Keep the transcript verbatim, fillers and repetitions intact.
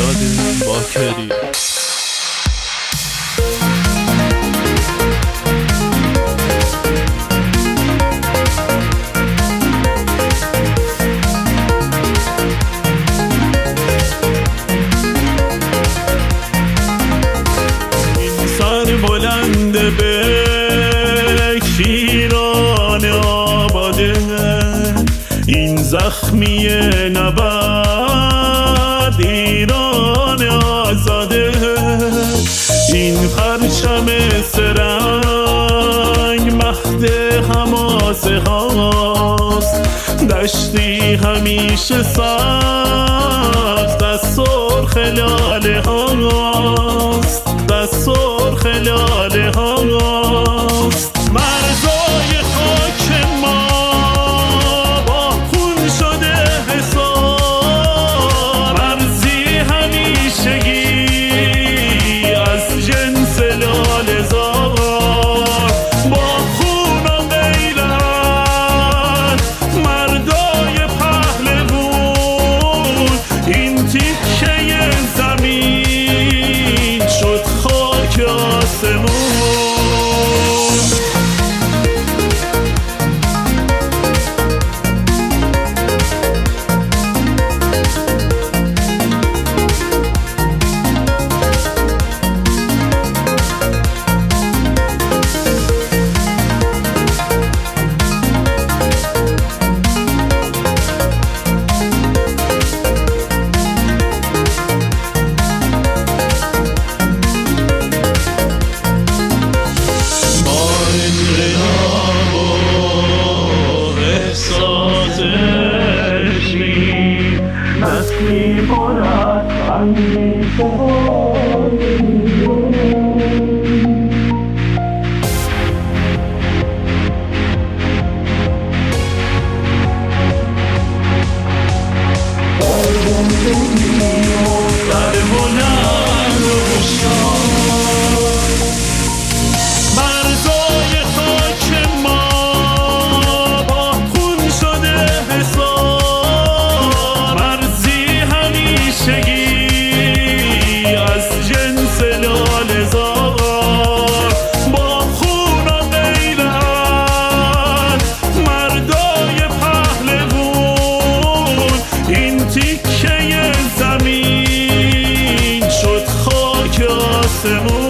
میلاد باکری. این سر بلند به شیران آباده، این زخمی نبرد ایران آزاده، این پرچم سرنگ مهد حماسه هاست، دشتی همیشه سبز از سرخ لاله هاست، از سرخ لاله هاست. مرزای خاک ما با خون شده حساب، مرزی همیشگی از جنس لاله زار، با خون و غیرت مردای پهلوون، این تیکه زمین شد خاک آسمون. نسلی پرد اندیشه سر بلند و خوشحال، مرزای خاک ما با خون شده حساب، مرزی همیشگی از جنس لاله زار، با خون و غیرت مردای پهلوون، این تیکه زمین شد خاک آسمون.